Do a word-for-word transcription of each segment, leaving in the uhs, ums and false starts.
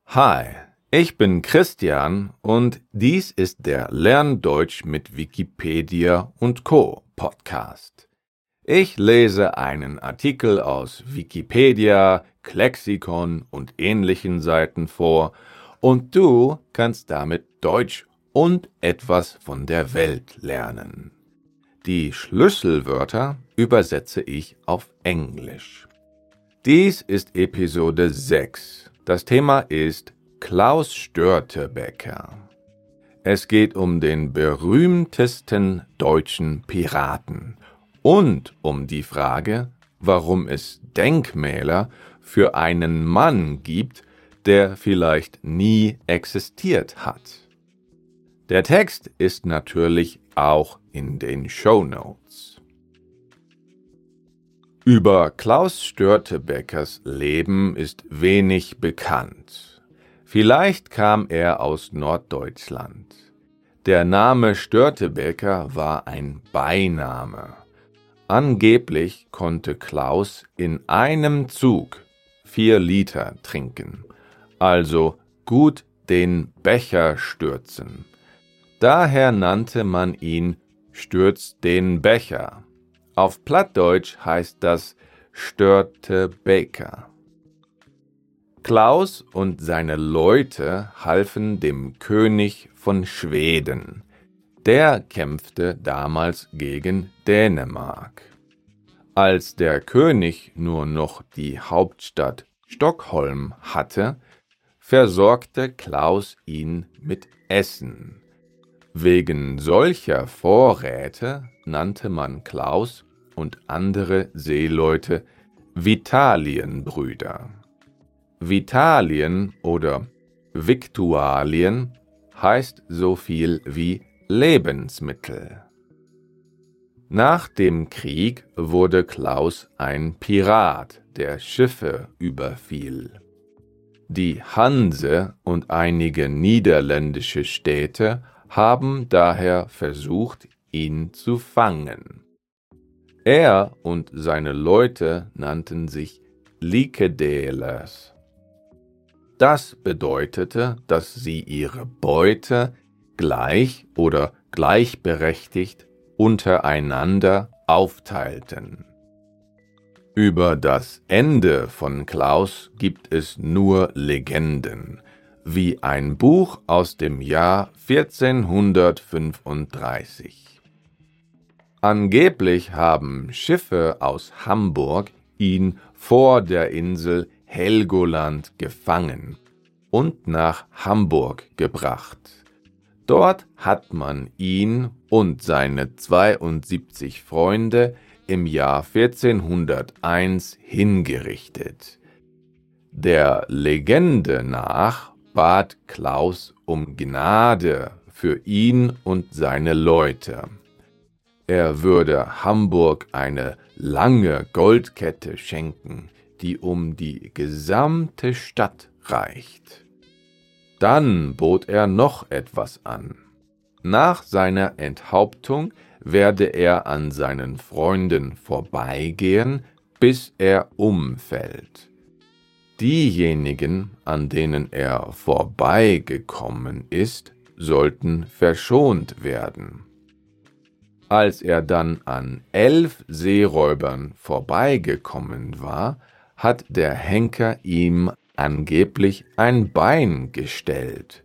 Hi, ich bin Christian und dies ist der Lern Deutsch mit Wikipedia und Co. Podcast. Ich lese einen Artikel aus Wikipedia, Lexikon und ähnlichen Seiten vor und du kannst damit Deutsch und etwas von der Welt lernen. Die Schlüsselwörter übersetze ich auf Englisch. Dies ist Episode sechs. Das Thema ist Klaus Störtebeker. Es geht um den berühmtesten deutschen Piraten und um die Frage, warum es Denkmäler für einen Mann gibt, der vielleicht nie existiert hat. Der Text ist natürlich auch in den Shownotes. Über Klaus Störtebekers Leben ist wenig bekannt. Vielleicht kam er aus Norddeutschland. Der Name Störtebeker war ein Beiname. Angeblich konnte Klaus in einem Zug vier Liter trinken, also gut den Becher stürzen. Daher nannte man ihn Stürz den Becher. Auf Plattdeutsch heißt das Störtebeker. Klaus und seine Leute halfen dem König von Schweden. Der kämpfte damals gegen Dänemark. Als der König nur noch die Hauptstadt Stockholm hatte, versorgte Klaus ihn mit Essen. Wegen solcher Vorräte nannte man Klaus und andere Seeleute Vitalienbrüder. Vitalien oder Viktualien heißt so viel wie Lebensmittel. Nach dem Krieg wurde Klaus ein Pirat, der Schiffe überfiel. Die Hanse und einige niederländische Städte haben daher versucht, ihn zu fangen. Er und seine Leute nannten sich Likedelers. Das bedeutete, dass sie ihre Beute gleich oder gleichberechtigt untereinander aufteilten. Über das Ende von Klaus gibt es nur Legenden, wie ein Buch aus dem Jahr vierzehnhundertfünfunddreißig. Angeblich haben Schiffe aus Hamburg ihn vor der Insel Helgoland gefangen und nach Hamburg gebracht. Dort hat man ihn und seine zweiundsiebzig Freunde im Jahr vierzehnhunderteins hingerichtet. Der Legende nach bat Klaus um Gnade für ihn und seine Leute. Er würde Hamburg eine lange Goldkette schenken, die um die gesamte Stadt reicht. Dann bot er noch etwas an. Nach seiner Enthauptung werde er an seinen Freunden vorbeigehen, bis er umfällt. Diejenigen, an denen er vorbeigekommen ist, sollten verschont werden. Als er dann an elf Seeräubern vorbeigekommen war, hat der Henker ihm angeblich ein Bein gestellt.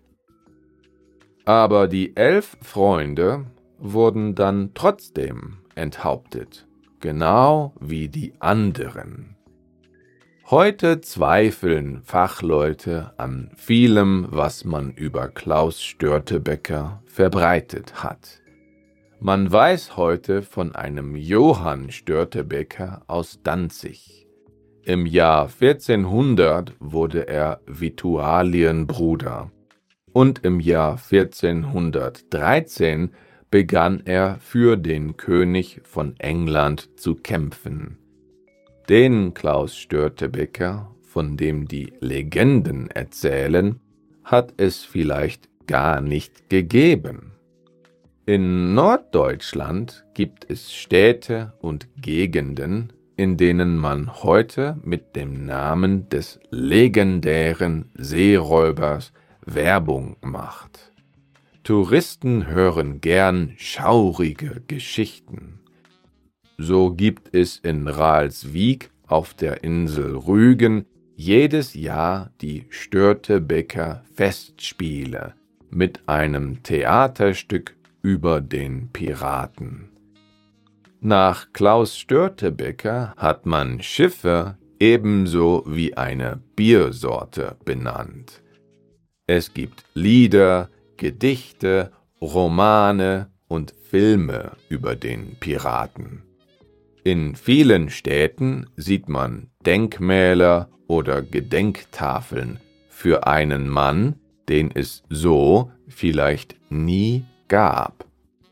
Aber die elf Freunde wurden dann trotzdem enthauptet, genau wie die anderen. Heute zweifeln Fachleute an vielem, was man über Klaus Störtebeker verbreitet hat. Man weiß heute von einem Johann Störtebeker aus Danzig. Im Jahr vierzehnhundert wurde er Vitalienbruder und im Jahr vierzehnhundertdreizehn begann er für den König von England zu kämpfen. Den Klaus Störtebeker, von dem die Legenden erzählen, hat es vielleicht gar nicht gegeben. In Norddeutschland gibt es Städte und Gegenden, in denen man heute mit dem Namen des legendären Seeräubers Werbung macht. Touristen hören gern schaurige Geschichten. So gibt es in Ralswiek auf der Insel Rügen jedes Jahr die Störtebeker Festspiele mit einem Theaterstück über den Piraten. Nach Klaus Störtebeker hat man Schiffe ebenso wie eine Biersorte benannt. Es gibt Lieder, Gedichte, Romane und Filme über den Piraten. In vielen Städten sieht man Denkmäler oder Gedenktafeln für einen Mann, den es so vielleicht nie gab.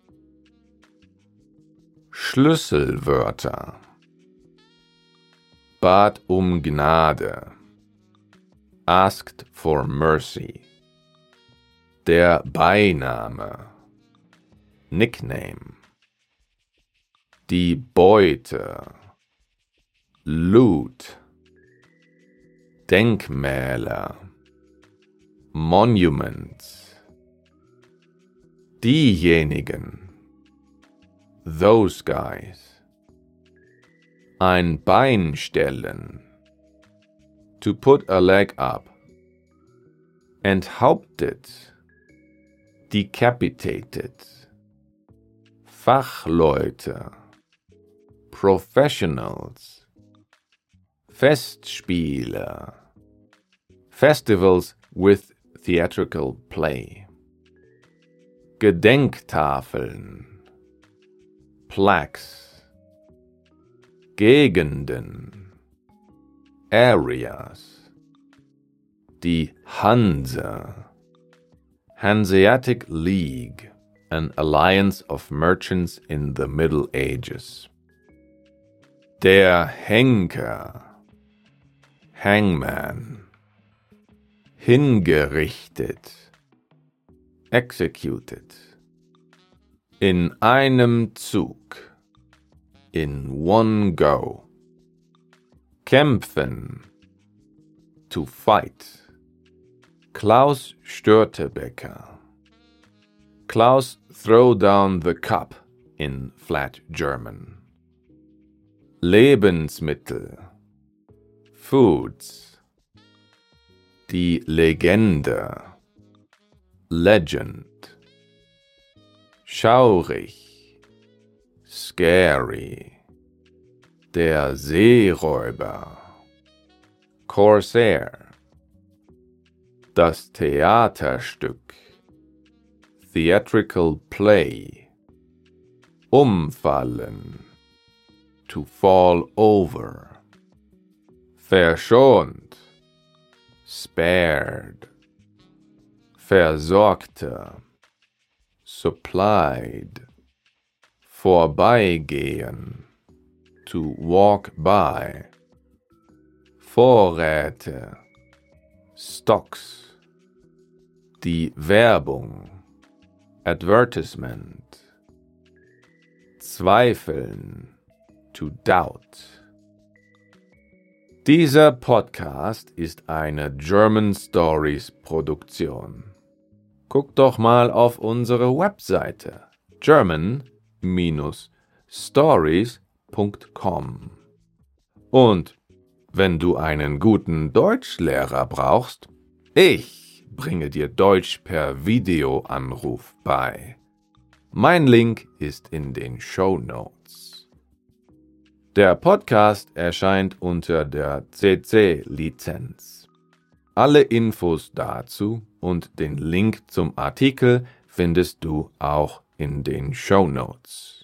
Schlüsselwörter: bat um Gnade, asked for mercy, der Beiname, Nickname, die Beute, Loot, Denkmäler, Monuments, diejenigen, those guys, ein Bein stellen, to put a leg up, enthauptet, decapitated, Fachleute, Professionals, Festspiele, festivals with theatrical play, Gedenktafeln, plaques, Gegenden, areas, die Hanse, Hanseatic League, an alliance of merchants in the Middle Ages. Der Henker, Hangman, hingerichtet, executed, in einem Zug, in one go, kämpfen, to fight, Klaus Störtebeker, Klaus throw down the cup in flat German. Lebensmittel, foods, die Legende, legend, schaurig, scary, der Seeräuber, Corsair, das Theaterstück, theatrical play, umfallen, to fall over, verschont, spared, versorgte, supplied, vorbeigehen, to walk by, Vorräte, stocks, die Werbung, advertisement, zweifeln, to doubt. Dieser Podcast ist eine German Stories Produktion. Guck doch mal auf unsere Webseite german Bindestrich stories Punkt com. Und wenn du einen guten Deutschlehrer brauchst, ich bringe dir Deutsch per Videoanruf bei. Mein Link ist in den Shownotes. Der Podcast erscheint unter der C C-Lizenz. Alle Infos dazu und den Link zum Artikel findest du auch in den Shownotes.